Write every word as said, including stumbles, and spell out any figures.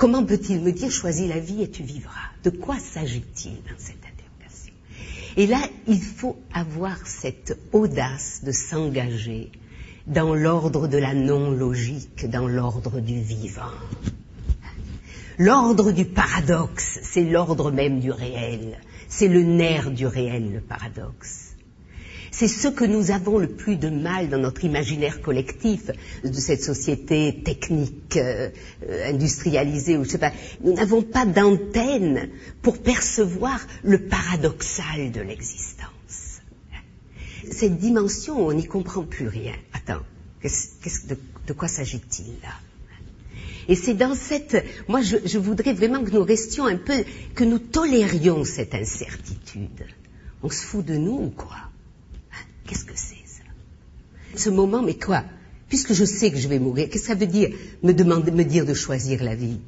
Comment peut-il me dire « choisis la vie et tu vivras » ? De quoi s'agit-il dans cette interrogation ? Et là, il faut avoir cette audace de s'engager dans l'ordre de la non-logique, dans l'ordre du vivant. L'ordre du paradoxe, c'est l'ordre même du réel. C'est le nerf du réel, le paradoxe. C'est ce que nous avons le plus de mal dans notre imaginaire collectif de cette société technique, euh, industrialisée, ou je sais pas. Nous n'avons pas d'antenne pour percevoir le paradoxal de l'existence. Cette dimension, on n'y comprend plus rien. Attends, qu'est-ce, qu'est-ce, de, de quoi s'agit-il là ? Et c'est dans cette... Moi, je, je voudrais vraiment que nous restions un peu... que nous tolérions cette incertitude. On se fout de nous ou quoi ? Qu'est-ce que c'est, ça ? Ce moment, mais toi, puisque je sais que je vais mourir, qu'est-ce que ça veut dire, me demander, me dire de choisir la vie ?